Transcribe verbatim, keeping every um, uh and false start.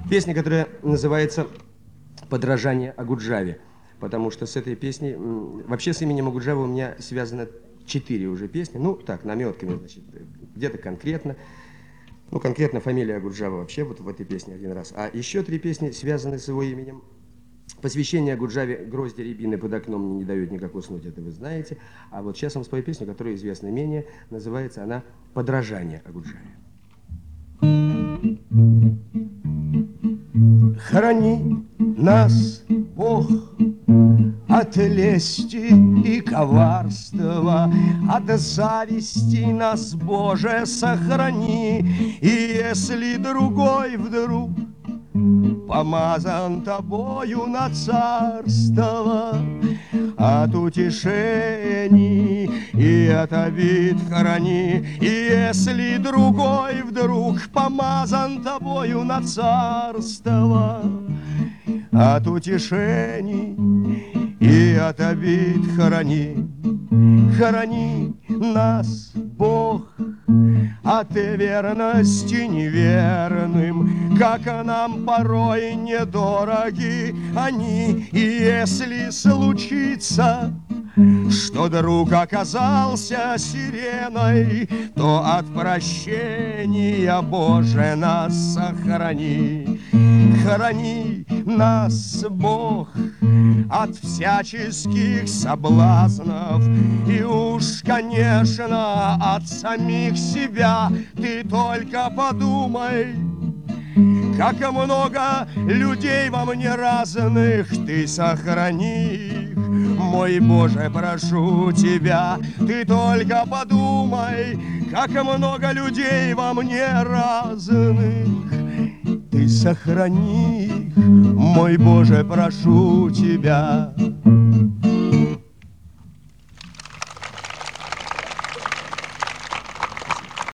Песня, которая называется «Подражание Окуджаве», потому что с этой песней, вообще с именем Окуджавы у меня связано четыре уже песни, ну так, наметками, значит, где-то конкретно. Ну, конкретно фамилия Окуджава вообще вот в этой песне один раз. А еще три песни связаны с его именем. Посвящение Окуджаве «Грозди рябины под окном мне не дают никак уснуть», это вы знаете. А вот сейчас вам спою песню, которая известна менее, называется она «Подражание Окуджаве». Храни нас, Бог, от лести и коварства, от зависти нас, Боже, сохрани. И если другой вдруг помазан тобою на царство, от утешений и от обид храни. И если другой вдруг помазан тобою на царство, от утешений и от обид храни. Храни нас, Бог, от верности неверным, как нам порой недороги они. И если случится, что друг оказался сиреной, то от прощения, Боже, нас сохрани. Храни нас, Бог, от всяческих соблазнов, и уж, конечно, от самих себя. Ты только подумай, как много людей во мне разных, ты сохрани их, мой Боже, прошу тебя. Ты только подумай, как много людей во мне разных, ты сохрани их, мой Боже, прошу тебя.